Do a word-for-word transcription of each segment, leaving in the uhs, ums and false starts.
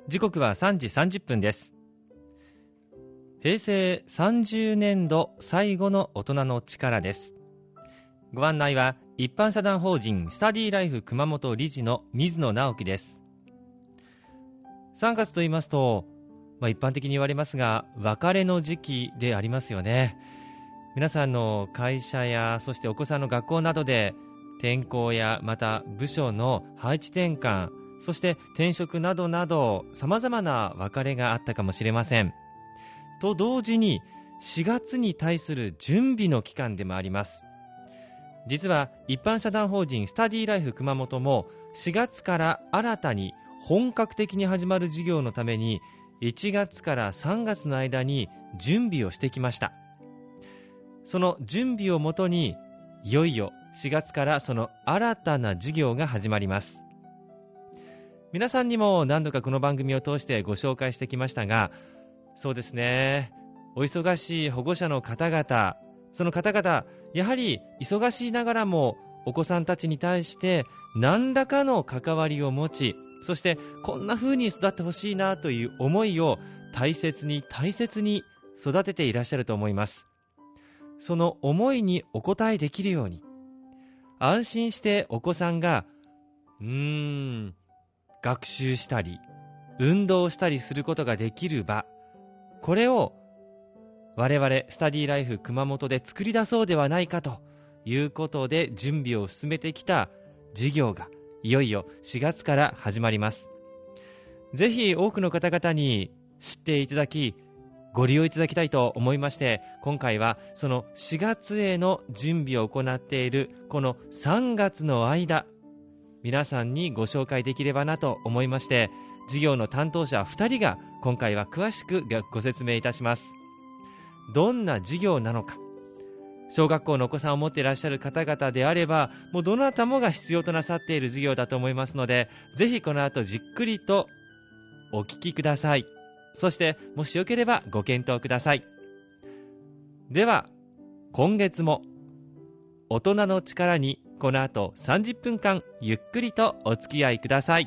時刻はさんじさんじゅっぷんです。平成さんじゅうねんど最後の大人の力です。ご案内は一般社団法人スタディライフ熊本理事の水野直樹です。さんがつと言いますと、まあ、一般的に言われますが別れの時期でありますよね。皆さんの会社やそしてお子さんの学校などで転校やまた部署の配置転換、そして転職などなど様々な別れがあったかもしれません。と同時にしがつに対する準備の期間でもあります。実は一般社団法人スタディライフ熊本もしがつから新たに本格的に始まる事業のためにいちがつからさんがつの間に準備をしてきました。その準備をもとにいよいよしがつからその新たな事業が始まります。皆さんにも何度かこの番組を通してご紹介してきましたが、そうですね、お忙しい保護者の方々、その方々やはり忙しいながらもお子さんたちに対して何らかの関わりを持ち、そしてこんな風に育ってほしいなという思いを大切に大切に育てていらっしゃると思います。その思いにお応えできるように、安心してお子さんがうーん学習したり運動したりすることができる場、これを我々スタディライフ熊本で作り出そうではないかということで準備を進めてきた事業がいよいよしがつから始まります。ぜひ多くの方々に知っていただきご利用いただきたいと思いまして、今回はそのしがつへの準備を行っているこのさんがつの間、皆さんにご紹介できればなと思いまして、事業の担当者ふたりが今回は詳しくご説明いたします。どんな事業なのか、小学校のお子さんを持っていらっしゃる方々であればもうどなたもが必要となさっている事業だと思いますので、ぜひこの後じっくりとお聞きください。そしてもしよければご検討ください。では今月も大人の力にこの後さんじゅっぷんかんゆっくりとお付き合いください。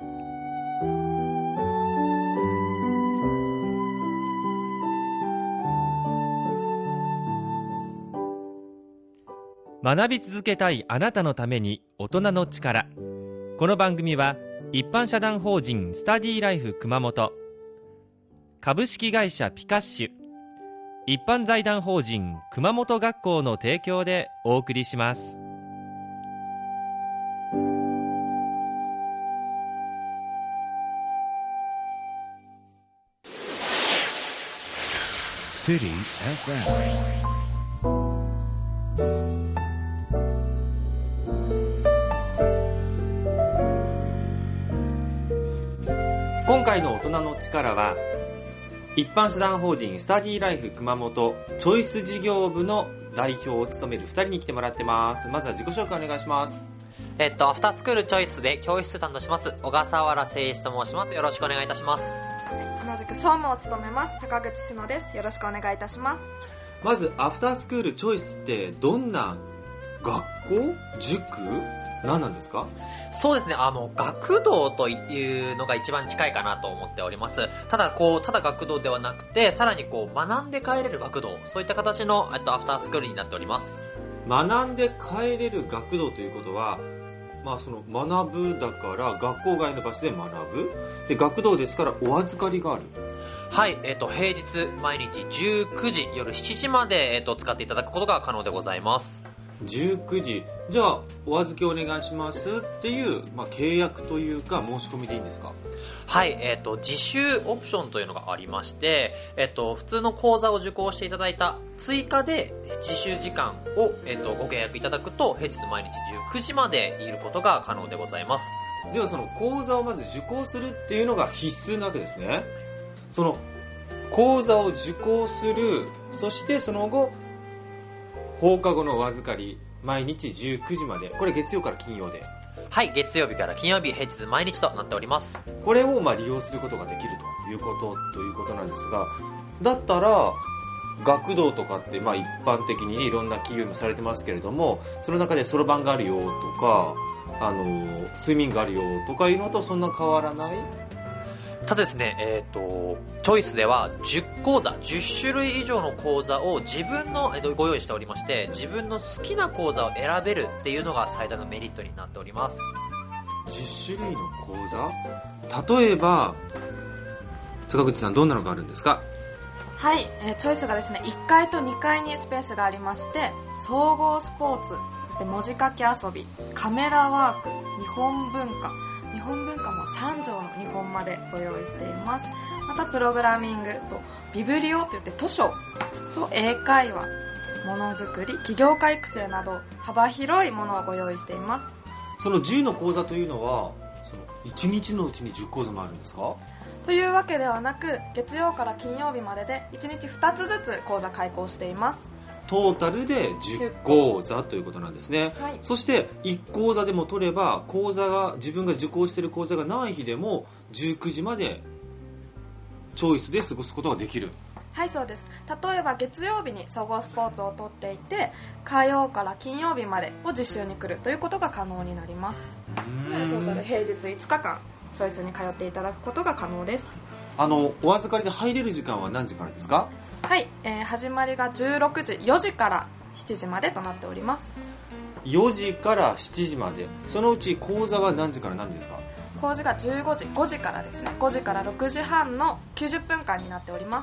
学び続けたいあなたのために大人の力。この番組は一般社団法人スタディライフ熊本、株式会社ピカッシュ、一般財団法人熊本学校の提供でお送りします。シティ エフエム。今回の大人の力は一般社団法人スタディライフ熊本チョイス事業部の代表を務めるふたりに来てもらってます。まずは自己紹介お願いします。 えっとアフタースクールチョイスで教室担当します小笠原誠一と申します。よろしくお願いいたします。 はい、同じく総務を務めます坂口志乃です。よろしくお願いいたします。 まずアフタースクールチョイスってどんな学校塾何なんですか？ そうですね、あの学童というのが一番近いかなと思っております。ただこうただ学童ではなくて、さらにこう学んで帰れる学童、そういった形のとアフタースクールになっております。 学んで帰れる学童ということは、まあ、その学ぶだから学校外の場所で学ぶで、学童ですからお預かりがある。 はい、えっと平日毎日じゅうくじ夜しちじまで、えっと使っていただくことが可能でございます。 じゅうくじ、じゃあお預けお願いしますっていう、まあ、契約というか申し込みでいいんですか？ はい、えっと自習オプションというのがありまして、えっと普通の講座を受講していただいた追加で自習時間を、えっとご契約いただくと平日毎日じゅうくじまでいることが可能でございます。 ではその講座をまず受講するっていうのが必須なわけですね。その講座を受講する、そしてその後放課後のお預かり、毎日じゅうくじまで、これ月曜から金曜で。 はい、月曜日から金曜日平日毎日となっております。 これをまあ利用することができるということということなんですが、だったら学童とかってまあ一般的にいろんな企業もされてますけれども、その中でそろばんがあるよとか、あのスイミングがあるよとかいうのとそんな変わらない？ ただですね、えっ、と、チョイスではじゅっこうざ、じゅっしゅるい以上の講座を自分の、えーと、ご用意しておりまして、自分の好きな講座を選べるっていうのが最大のメリットになっております。 じゅっしゅるいの講座、例えば坂口さんどんなのがあるんですか？ はい、えーチョイスがですねいっかいとにかいにスペースがありまして、総合スポーツ、そして文字書き遊び、カメラワーク、日本文化、日本文化もさんじょうの日本までご用意しています。またプログラミングとビブリオといって図書と英会話、ものづくり、起業家育成など幅広いものをご用意しています。 そのじゅうの講座というのはそのいちにちのうちにじゅっこうざもあるんですか？ というわけではなく、月曜から金曜日まででいちにちふたつずつ講座開講しています。 トータルでじゅっこうざということなんですね、 はい、 そしていっこうざでも取れば、講座が自分が受講している講座がない日でもじゅうくじまでチョイスで過ごすことができる。 はい、そうです。例えば月曜日に総合スポーツを取っていて、火曜から金曜日までを実習に来るということが可能になります。トータル平日いつかかんチョイスに通っていただくことが可能です。 あのお預かりで入れる時間は何時からですか？ はい、えー、始まりがじゅうろくじ、よじからしちじまでとなっております。 よじからしちじまで。そのうち講座は何時から何時ですか？ 講師がじゅうごじ、ごじからですね。ごじからろくじはんのきゅうじゅっぷんかんになっております。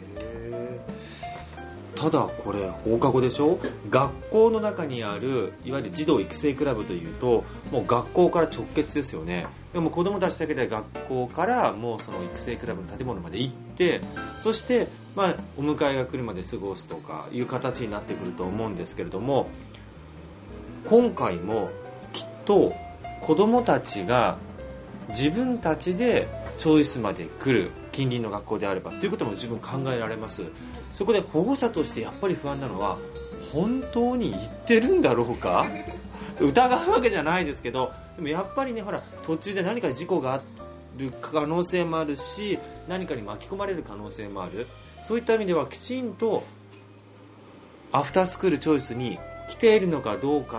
ただこれ放課後でしょ。学校の中にあるいわゆる児童育成クラブというと、もう学校から直結ですよね。でも子どもたちだけで学校からもうその育成クラブの建物まで行って、そして、まあ、お迎えが来るまで過ごすとかいう形になってくると思うんですけれども、今回もきっと子どもたちが自分たちでチョイスまで来る、近隣の学校であればということも十分考えられます。そこで保護者としてやっぱり不安なのは、本当に行ってるんだろうか疑うわけじゃないですけど、でもやっぱりね、ほら途中で何か事故がある可能性もあるし、何かに巻き込まれる可能性もある。そういった意味ではきちんとアフタースクールチョイスに来ているのかどうかって、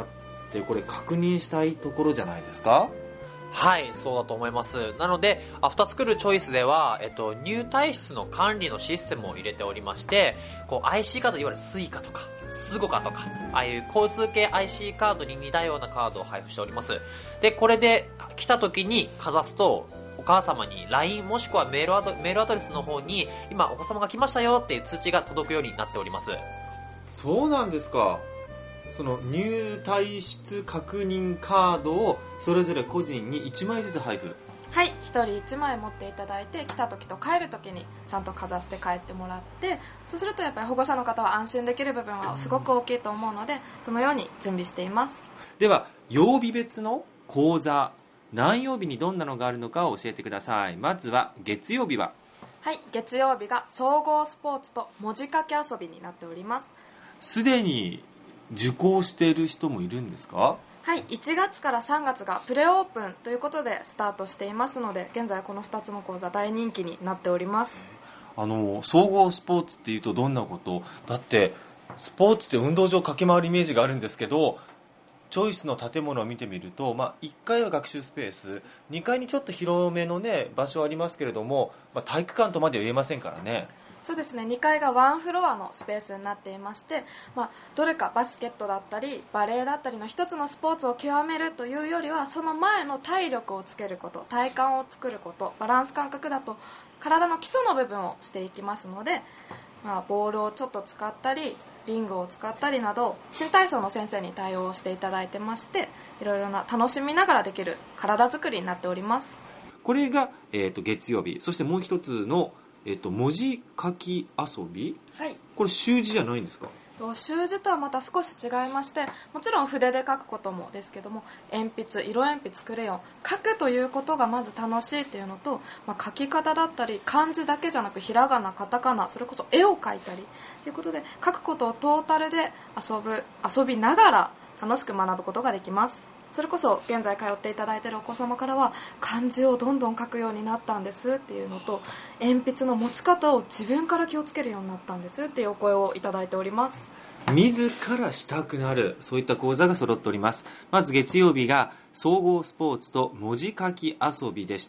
これ確認したいところじゃないですか？ はい、そうだと思います。なので、アフタースクールチョイスでは、えっと、入退室の管理のシステムを入れておりまして、こう アイシー カード、いわゆるスイカとか、スゴカとか、ああいう交通系 アイシー カードに似たようなカードを配布しております。で、これで来た時にかざすと、お母様に ライン もしくはメールアド、メールアドレスの方に、今お子様が来ましたよっていう通知が届くようになっております。 そうなんですか。その入退室確認カードをそれぞれ個人にいちまいずつ配布。 はい、ひとりいちまい持っていただいて、来た時と帰る時にちゃんとかざして帰ってもらって、そうするとやっぱり保護者の方は安心できる部分はすごく大きいと思うので、そのように準備しています。 では曜日別の講座、何曜日にどんなのがあるのかを教えてください。まずは月曜日は？ はい、月曜日が総合スポーツと文字書き遊びになっております。 すでに受講している人もいるんですか？ はい、いちがつからさんがつがプレオープンということでスタートしていますので、現在このふたつの講座大人気になっております。 あの総合スポーツっていうとどんなこと？だってスポーツって運動場駆け回るイメージがあるんですけど、チョイスの建物を見てみると、まあ、いっかいは学習スペース、にかいにちょっと広めの、ね、場所ありますけれども、まあ、体育館とまでは言えませんからね。 そうですね、にかいがワンフロアのスペースになっていまして、まあ、どれかバスケットだったりバレーだったりの一つのスポーツを極めるというよりは、その前の体力をつけること、体幹を作ること、バランス感覚だと体の基礎の部分をしていきますので、まあ、ボールをちょっと使ったりリングを使ったりなど新体操の先生に対応していただいてまして、いろいろな楽しみながらできる体作りになっております。 これが、えー、と月曜日。そしてもう一つのえっと、文字書き遊び、 はい、 これ習字じゃないんですか？ 習字とはまた少し違いまして、もちろん筆で書くこともですけども、鉛筆、色鉛筆、クレヨン、書くということがまず楽しいっていうのと、まあ、書き方だったり漢字だけじゃなくひらがな、カタカナ、それこそ絵を描いたりということで、書くことをトータルで遊ぶ遊びながら楽しく学ぶことができます。それこそ現在通っていただいているお子様からは、漢字をどんどん書くようになったんですっていうのと、鉛筆の持ち方を自分から気をつけるようになったんですっていうお声をいただいております。 自らしたくなる、そういった講座が揃っております。まず月曜日が総合スポーツと文字書き遊びでした。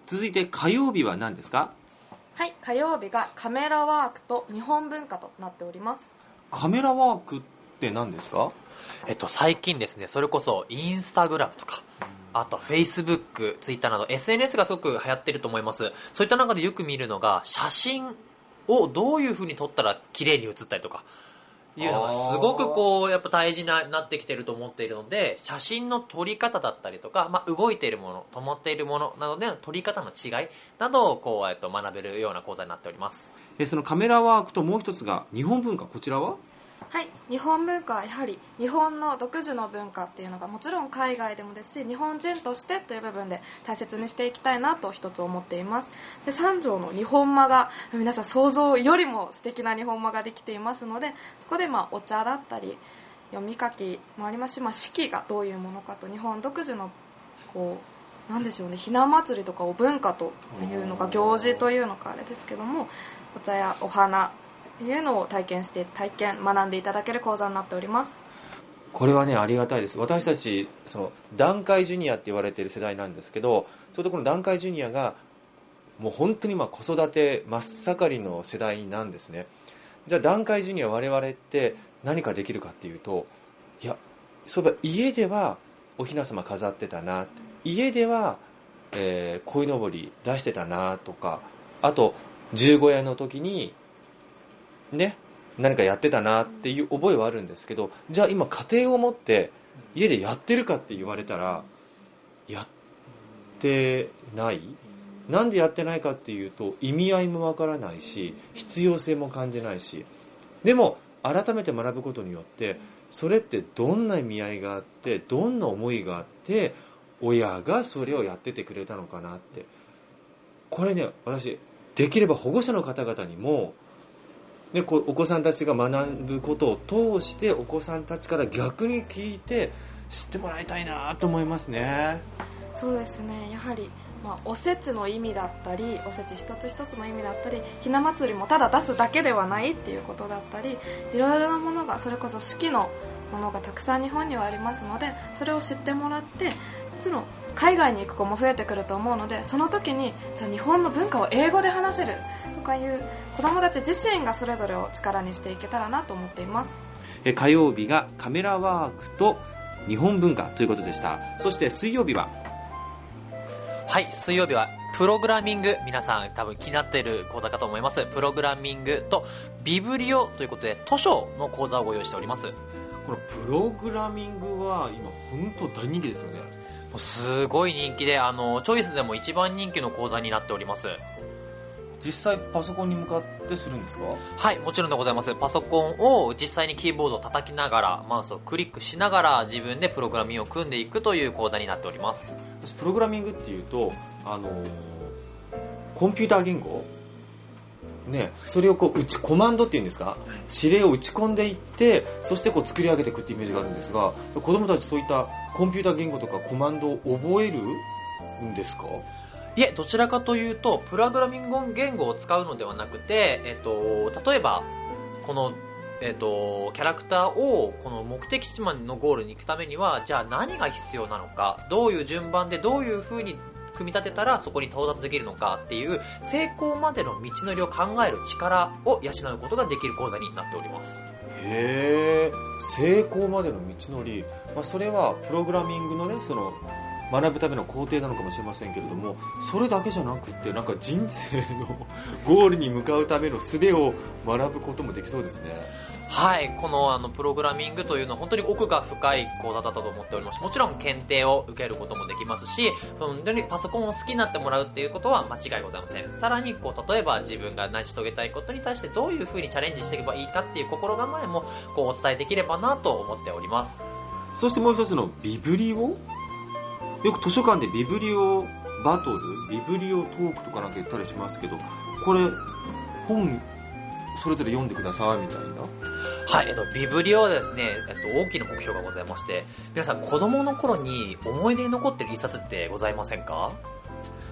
続いて火曜日は何ですか？ はい、火曜日がカメラワークと日本文化となっております。 カメラワークって何ですか？ えっと、最近ですね、それこそインスタグラムとか、あとフェイスブック、ツイッターなど エスエヌエス がすごく流行ってると思います。そういった中でよく見るのが、写真をどういう風に撮ったら綺麗に写ったりとかいうのがすごくこうやっぱ大事ななってきてると思っているので、写真の撮り方だったりとか、まあ、動いているもの、止まっているものなどでの撮り方の違いなどをこう、えっと、学べるような講座になっております。 えそのカメラワークともう一つが日本文化、こちらは？ はい、日本文化はやはり日本の独自の文化っていうのがもちろん海外でもですし、日本人としてという部分で大切にしていきたいなと一つ思っています。で、三条の日本間が皆さん想像よりも素敵な日本間ができていますので、そこでまあお茶だったり読み書きもありますし、まあ、四季がどういうものかと日本独自のこうなんでしょうね、ひな祭りとかお文化というのか行事というのかあれですけども、お茶やお花というのを体験して体験学んでいただける講座になっております。 これはねありがたいです。私たちその団塊ジュニアって言われている世代なんですけど、ちょうどこの団塊ジュニアがもう本当にまあ子育て真っ盛りの世代なんですね。じゃあ団塊ジュニア我々って何かできるかっていうと、いやそういえば家ではお雛様飾ってたな、家では、えー、鯉のぼり出してたなとか、あと十五夜の時にね、何かやってたなっていう覚えはあるんですけど、じゃあ今家庭を持って家でやってるかって言われたらやってない。なんでやってないかっていうと意味合いもわからないし必要性も感じないし、でも改めて学ぶことによってそれってどんな意味合いがあってどんな思いがあって親がそれをやっててくれたのかなって、これね私できれば保護者の方々にもでこうお子さんたちが学ぶことを通してお子さんたちから逆に聞いて知ってもらいたいなと思いますね。 そうですね、やはり、まあ、おせちの意味だったりおせち一つ一つの意味だったりひな祭りもただ出すだけではないっていうことだったり、いろいろなものがそれこそ四季のものがたくさん日本にはありますので、それを知ってもらって、もちろん海外に行く子も増えてくると思うので、その時にじゃあ日本の文化を英語で話せるとかいう子どもたち自身がそれぞれを力にしていけたらなと思っています。 え火曜日がカメラワークと日本文化ということでした。そして水曜日は、 はい、水曜日はプログラミング、皆さん多分気になっている講座かと思います。プログラミングとビブリオということで図書の講座をご用意しております。 このプログラミングは今本当大人気ですよね。 もうすごい人気で、あのチョイスでも一番人気の講座になっております。 実際パソコンに向かってするんですか？ はい、もちろんでございます。パソコンを実際にキーボードを叩きながらマウスをクリックしながら自分でプログラミングを組んでいくという講座になっております。 私プログラミングっていうと、あのー、コンピューター言語ね、それをこう打ちコマンドっていうんですか、指令を打ち込んでいってそしてこう作り上げていくっていうイメージがあるんですが、子供たちそういったコンピューター言語とかコマンドを覚えるんですか？ いえ、どちらかというとプログラミング言語を使うのではなくて、えっと、例えばこの、えっと、キャラクターをこの目的地までのゴールに行くためにはじゃあ何が必要なのか、どういう順番でどういう風に組み立てたらそこに到達できるのかっていう成功までの道のりを考える力を養うことができる講座になっております。 へー、成功までの道のり、まあ、それはプログラミングのねその学ぶための工程なのかもしれませんけれども、それだけじゃなくってなんか人生のゴールに向かうための術を学ぶこともできそうですね。 はい、このあのプログラミングというのは本当に奥が深い講座だったと思っております。もちろん検定を受けることもできますし、本当にパソコンを好きになってもらうっていうことは間違いございません。さらにこう例えば自分が成し遂げたいことに対してどういうふうにチャレンジしていけばいいかっていう心構えもこうお伝えできればなと思っております。 そしてもう一つのビブリオ、よく図書館でビブリオバトル、ビブリオトークとかなんか言ったりしますけど、これ本それぞれ読んでくださいみたいな。 はい、えっと、ビブリオはですね、えっと、大きな目標がございまして、皆さん子供の頃に思い出に残ってる一冊ってございませんか？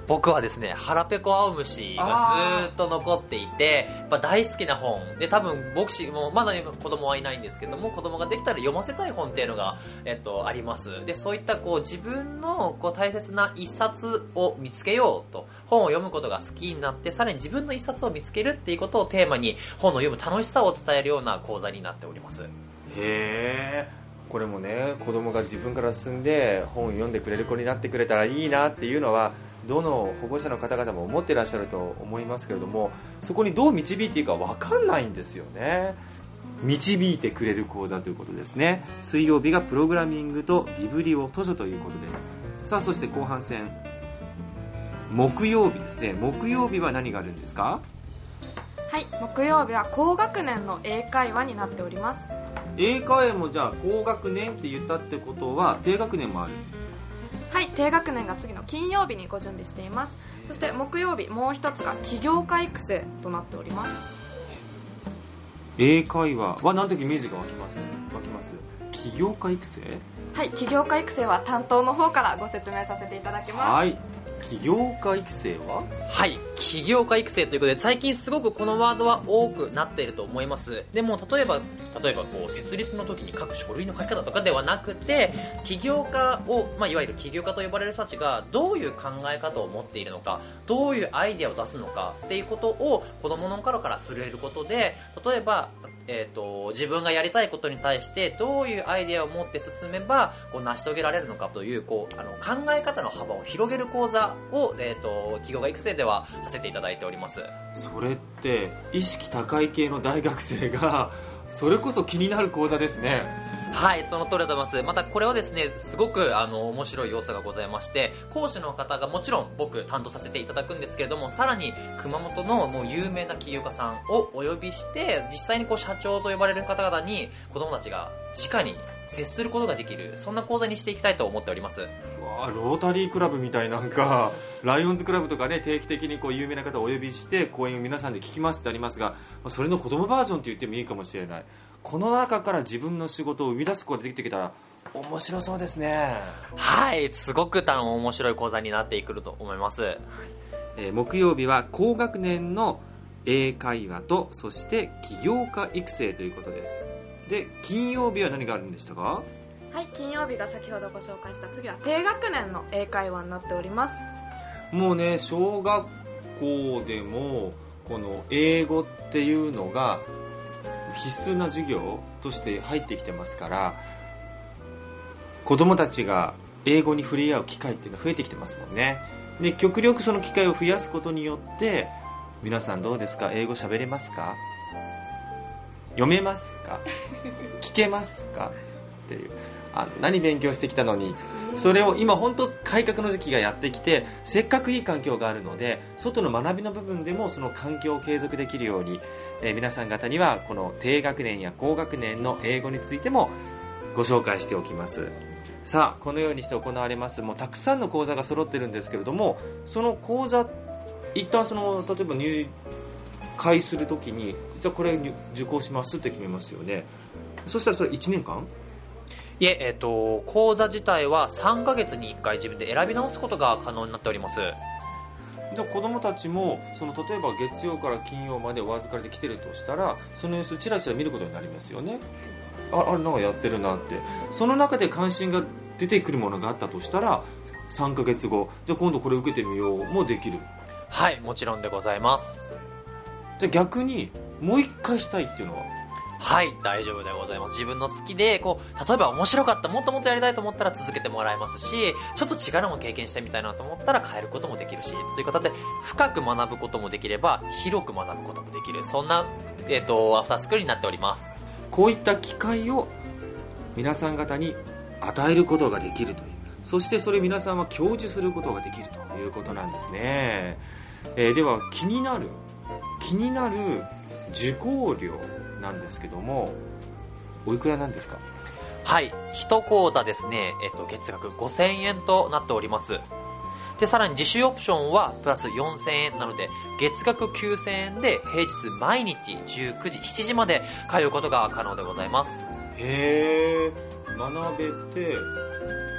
僕はですね、腹ペコ青虫がずーっと残っていて、やっぱ大好きな本で、多分僕しもまだ子供はいないんですけども、子供ができたら読ませたい本っていうのが、えっと、あります。で、そういったこう自分のこう大切な一冊を見つけようと、本を読むことが好きになって、さらに自分の一冊を見つけるっていうことをテーマに、本を読む楽しさを伝えるような講座になっております。 へー、これもね、子供が自分から進んで本を読んでくれる子になってくれたらいいなっていうのは、どの保護者の方々も思ってらっしゃると思いますけれども、そこにどう導いていいか分かんないんですよね。導いてくれる講座ということですね。水曜日がプログラミングとビブリオ図書ということです。さあ、そして後半戦、木曜日ですね。木曜日は何があるんですか？ はい、木曜日は高学年の英会話になっております。 英会話もじゃあ高学年って言ったってことは低学年もある？ はい、低学年が次の金曜日にご準備しています。そして木曜日もう一つが起業家育成となっております。 英会話は何ときイメージが湧きます湧きます起業家育成？ はい、起業家育成は担当の方からご説明させていただきます。 はい、起業家育成は？ はい、起業家育成ということで、最近すごくこのワードは多くなっていると思います。でも例えば例えばこう設立の時に書く書類の書き方とかではなくて、起業家を、まあ、いわゆる起業家と呼ばれる人たちがどういう考え方を持っているのか、どういうアイデアを出すのかっていうことを子供の頃から触れることで、例えばえーと、自分がやりたいことに対してどういうアイデアを持って進めばこう成し遂げられるのかというこうあの考え方の幅を広げる講座を、えーと、起業家育成ではさせていただいております。 それって意識高い系の大学生がそれこそ気になる講座ですね。 はい、その通りだと思います。またこれはですね、すごくあの面白い要素がございまして、講師の方がもちろん僕担当させていただくんですけれども、さらに熊本のもう有名な起業家さんをお呼びして、実際にこう社長と呼ばれる方々に子供たちが直に接することができる、そんな講座にしていきたいと思っております。 うわ、ロータリークラブみたい、なんかライオンズクラブとかね、定期的にこう有名な方をお呼びして講演を皆さんで聞きますってありますが、それの子供バージョンって言ってもいいかもしれない。この中から自分の仕事を生み出すことができてきたら面白そうですね。 はい、すごく面白い講座になってくると思います。 えー、木曜日は高学年の英会話と、そして起業家育成ということです。で、金曜日は何があるんでしたか？ はい、金曜日が先ほどご紹介した次は低学年の英会話になっております。 もうね、小学校でもこの英語っていうのが必須な授業として入ってきてますから、子供たちが英語に触れ合う機会っていうのは増えてきてますもんね。で、極力その機会を増やすことによって、皆さんどうですか？英語喋れますか？読めますか？聞けますか？っていう、あ、何勉強してきたのに、それを今本当改革の時期がやってきて、せっかくいい環境があるので、外の学びの部分でもその環境を継続できるように、えー、皆さん方にはこの低学年や高学年の英語についてもご紹介しておきます。さあ、このようにして行われます、もうたくさんの講座が揃ってるんですけれども、その講座一旦その例えば入会するときに、じゃあこれ受講しますって決めますよね。そしたらそれいちねんかん？ いえ、えっと、講座自体はさんかげつにいっかい自分で選び直すことが可能になっております。 じゃあ子どもたちもその例えば月曜から金曜までお預かりで来てるとしたら、その様子ちらちら見ることになりますよね。 あ, あれなんかやってるなって、その中で関心が出てくるものがあったとしたら、さんかげつご、じゃあ今度これ受けてみようもできる。 はい、もちろんでございます。 じゃあ逆にもう一回したいっていうのは？ はい、大丈夫でございます。自分の好きでこう、例えば面白かった、もっともっとやりたいと思ったら続けてもらえますし、ちょっと違うのも経験してみたいなと思ったら変えることもできるし、という形で深く学ぶこともできれば広く学ぶこともできる、そんな、えーと、アフタースクールになっております。 こういった機会を皆さん方に与えることができるという、そしてそれ皆さんは享受することができるということなんですね。えー、では気になる気になる受講料なんですけども、おいくらなんですか？ はい、一講座ですね、えっと、月額ごせんえんとなっております。で、さらに自習オプションはプラスよんせんえんなので、月額きゅうせんえんで平日毎日じゅうくじ、しちじまで通うことが可能でございます。 へー、学べて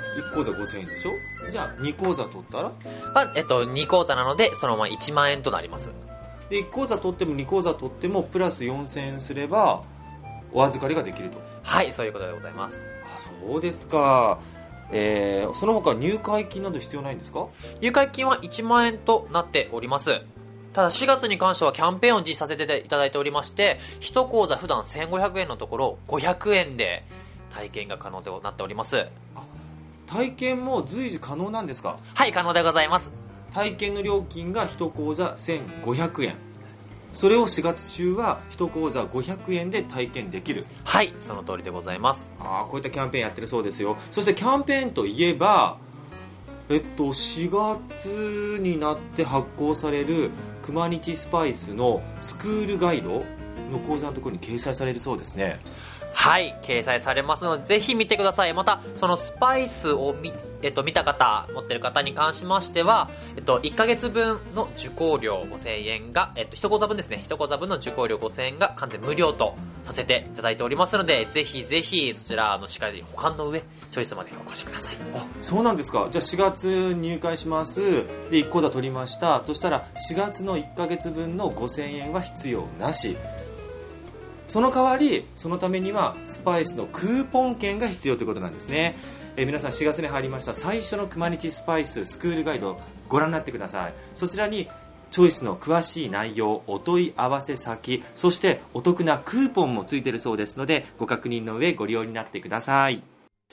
いち講座ごせんえんでしょ。じゃあに講座取ったらは、えっと、に講座なのでそのままいちまんえんとなります。 でいち講座取ってもに講座取ってもプラスよんせんえんすればお預かりができると。 はい、そういうことでございます。 あ、そうですか。えー、その他入会金など必要ないんですか？ 入会金はいちまんえんとなっております。ただしがつに関してはキャンペーンを実施させていただいておりまして、いち講座普段せんごひゃくえんのところごひゃくえんで体験が可能となっております。 あ、体験も随時可能なんですか？ はい、可能でございます。 体験の料金がいち講座せんごひゃくえん、それをしがつ中はいち講座ごひゃくえんで体験できる。 はい、その通りでございます。 あ、こういったキャンペーンやってるそうですよ。そしてキャンペーンといえば、えっと、しがつになって発行される熊日スパイスのスクールガイドの講座のところに掲載されるそうですね。 はい、掲載されますのでぜひ見てください。またそのスパイスを見、えっと、見た方、持ってる方に関しましては、えっと、いっかげつぶんの受講料ごせんえんが、えっと、いち講座分ですね、いち講座分の受講料ごせんえんが完全無料とさせていただいておりますので、ぜひぜひそちらのしっかり保管の上チョイスまでお越しください。 あ、そうなんですか。じゃあしがつ入会します。でいち講座取りました。そしたらしがつのいっかげつぶんのごせんえんは必要なし。その代わり、そのためにはスパイスのクーポン券が必要ということなんですね。えー、皆さんしがつに入りました最初の熊日スパイススクールガイドをご覧になってください。そちらにチョイスの詳しい内容、お問い合わせ先、そしてお得なクーポンもついているそうですので、ご確認の上ご利用になってください。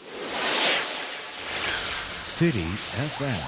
City エフエム。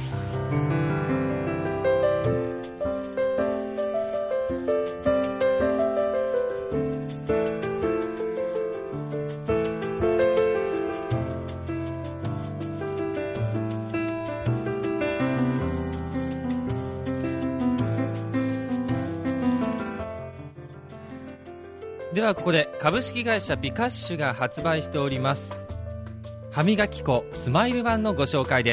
ではここで株式会社ピカッシュが発売しております歯磨き粉スマイルワンのご紹介です。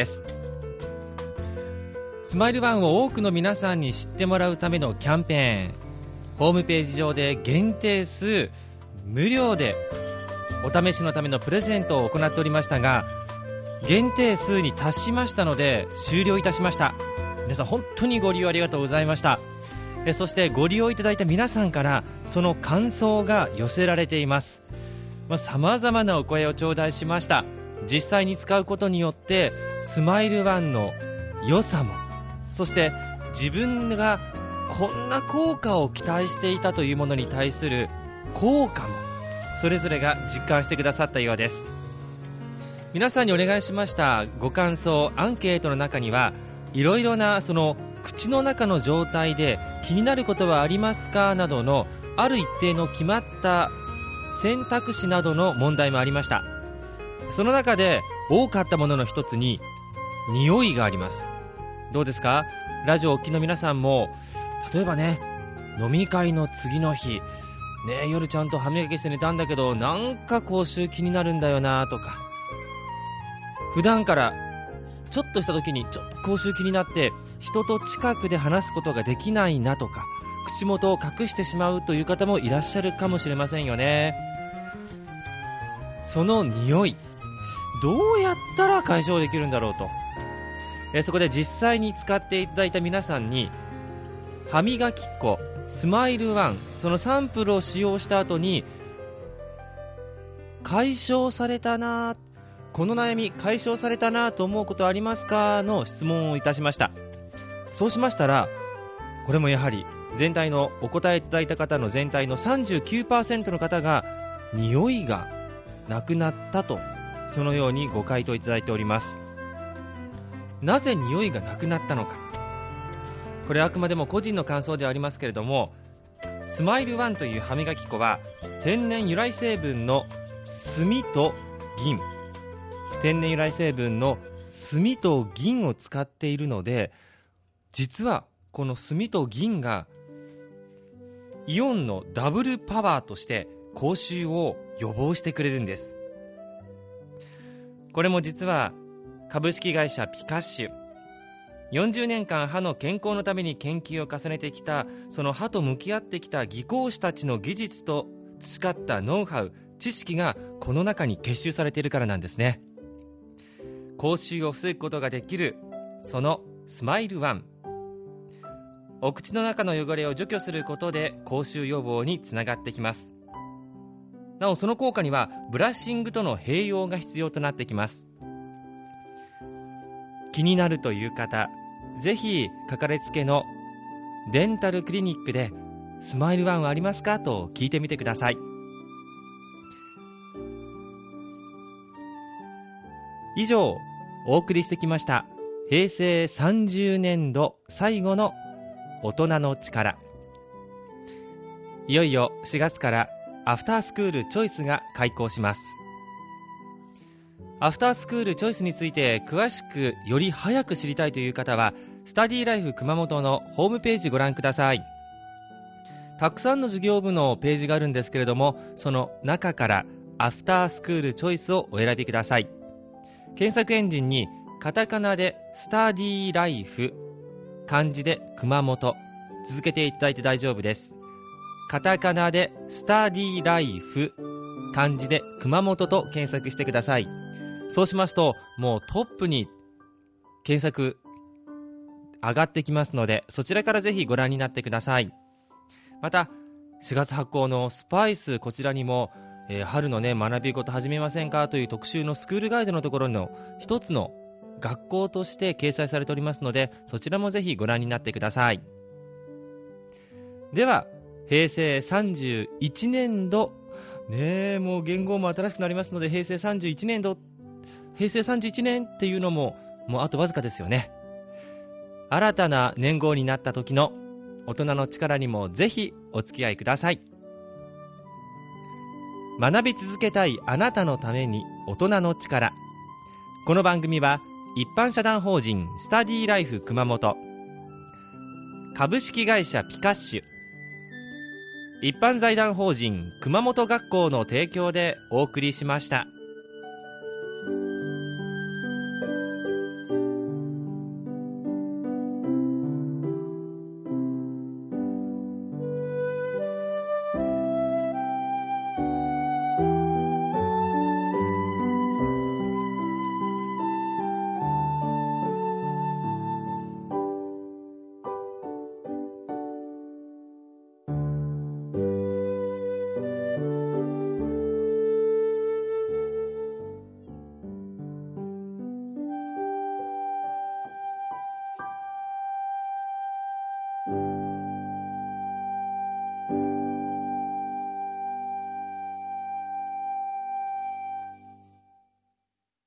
スマイルワンを多くの皆さんに知ってもらうためのキャンペーン、ホームページ上で限定数無料でお試しのためのプレゼントを行っておりましたが、限定数に達しましたので終了いたしました。皆さん本当にご利用ありがとうございました。えそしてご利用いただいた皆さんからその感想が寄せられています。さまざまなお声を頂戴しました。実際に使うことによってスマイルワンの良さも、そして自分がこんな効果を期待していたというものに対する効果もそれぞれが実感してくださったようです。皆さんにお願いしましたご感想アンケートの中にはいろいろなその口の中の状態で気になることはありますかなどのある一定の決まった選択肢などの問題もありました。その中で多かったものの一つに匂いがあります。どうですか、ラジオをお聞きの皆さんも、例えばね、飲み会の次の日、ね、夜ちゃんと歯磨きして寝たんだけどなんか口臭気になるんだよなとか、普段からちょっとした時にちょっと口臭気になって人と近くで話すことができないなとか、口元を隠してしまうという方もいらっしゃるかもしれませんよね。その匂い、どうやったら解消できるんだろうと、えそこで実際に使っていただいた皆さんに歯磨き粉スマイルワン、そのサンプルを使用した後に解消されたな、この悩み解消されたなと思うことありますかの質問をいたしました。そうしましたら、これもやはり全体のお答えいただいた方の全体の さんじゅうきゅうパーセント の方が匂いがなくなったと、そのようにご回答いただいております。なぜ匂いがなくなったのか、これはあくまでも個人の感想ではありますけれども、スマイルワンという歯磨き粉は天然由来成分の炭と銀、天然由来成分の炭と銀を使っているので、実はこの炭と銀がイオンのダブルパワーとして口臭を予防してくれるんです。これも実は株式会社ピカッシュ、よんじゅうねんかん歯の健康のために研究を重ねてきた、その歯と向き合ってきた技工士たちの技術と培ったノウハウ知識がこの中に結集されているからなんですね。 口臭を防ぐことができるそのスマイルワン。お口の中の汚れを除去することで口臭予防につながってきます。なおその効果にはブラッシングとの併用が必要となってきます。気になるという方、ぜひかかりつけのデンタルクリニックでスマイルワンはありますかと聞いてみてください。以上お送りしてきましたへいせいさんじゅうねんど最後の大人の力。いよいよしがつからアフタースクールチョイスが開講します。アフタースクールチョイスについて詳しくより早く知りたいという方はスタディライフ熊本のホームページご覧ください。たくさんの授業部のページがあるんですけれども、その中からアフタースクールチョイスをお選びください。検索エンジンにカタカナでスタディライフ、漢字で熊本、続けていただいて大丈夫です。カタカナでスタディライフ、漢字で熊本と検索してください。そうしますともうトップに検索上がってきますので、そちらからぜひご覧になってください。またしがつ発行のスパイス、こちらにも、えー、春のね学び事始めませんかという特集のスクールガイドのところの一つの学校として掲載されておりますので、そちらもぜひご覧になってください。ではへいせいさんじゅういちねんどねえ、もう元号も新しくなりますので、へいせいさんじゅういちねんどへいせいさんじゅういちねんっていうのももうあとわずかですよね。新たな年号になった時の大人の力にもぜひお付き合いください。学び続けたいあなたのために大人の力。この番組は一般社団法人スタディライフ熊本、株式会社ピカッシュ、一般財団法人熊本学校の提供でお送りしました。